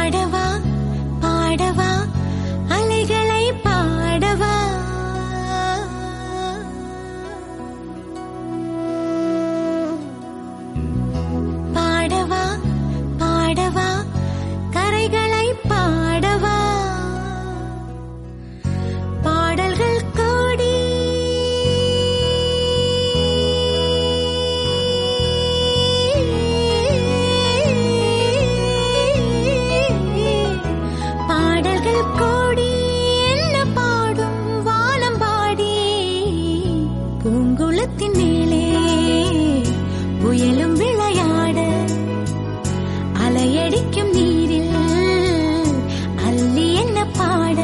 பாடவா பாடவா அலைகளை பாடவா பாடவா பாடவா கரைகளை பாடவா பாடல்கள் கோடி பாடல்கள் கோடி என்ன பாடும் வானம் பாடி பூங்குளத்தின் மேலே புயலும் விளையாட அலையடிக்கும் நீரில் அள்ளி என்ன பாட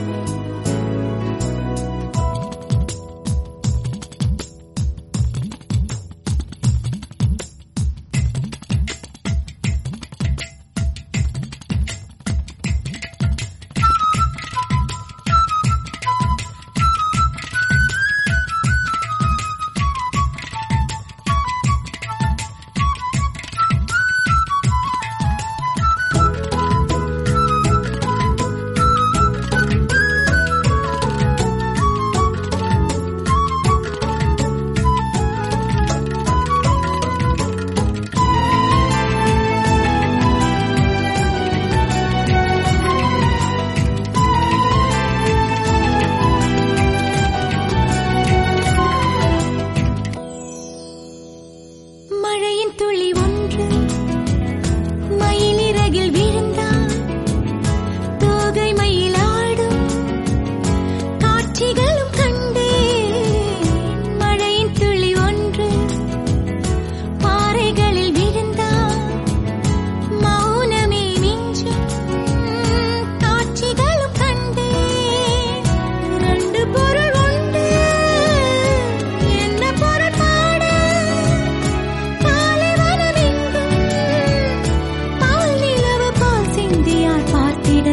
மழையின் துளி ஒன்று மயிலிறகில் விழுந்தால் தோகை மயிலாடும் காட்சிகளும் கண்டேன். மழையின் துளி ஒன்று பாறைகளில் விழுந்தால் மௌனமே மிஞ்சும் காட்சிகளும் கண்டேன். ரெண்டு பொருள் உண்டு என்ன பொருள் பாட பால் நிலவு பால் சிந்தியார் பார்த்திட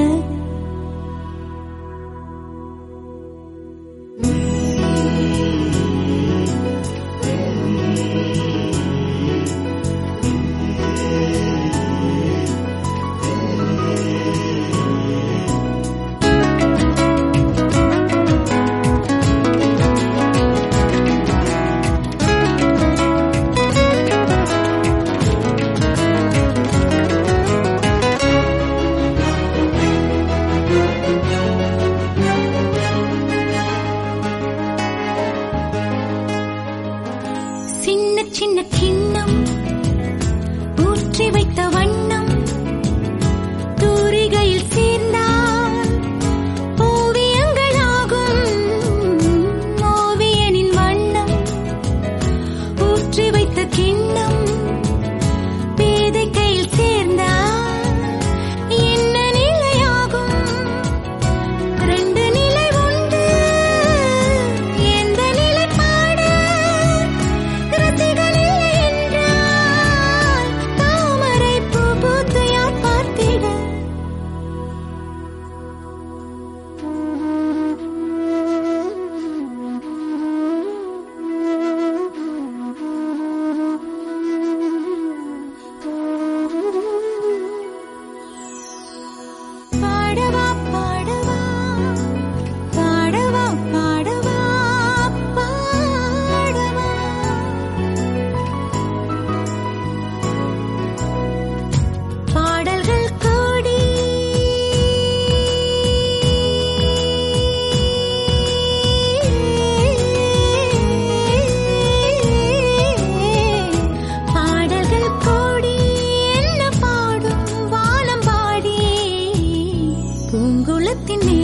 சின்ன சின்ன கிண்ணம் ஊற்றி வைத்த வண்ணம் தூரிகையில் சேர்ந்தால் ஓவியங்களாகும். ஓவியனின் வண்ணம் ஊற்றி வைத்த கிண்ணம் பேதை கையில் சேர்ந்தால் என்ன நிலையாகும்? ரெண்டு நிலை உண்டு எந்த நிலை பாட ரசிகள் இல்லை என்றால் தாமரை பூ பூத்து யார் பார்த்திட பாடவா பாடவா பாடவா பாடவா பாடவா பாடல்கள் கோடி பாடல்கள் கோடி என்ன பாடும் வானம் பாடி பூங்குளத்தின்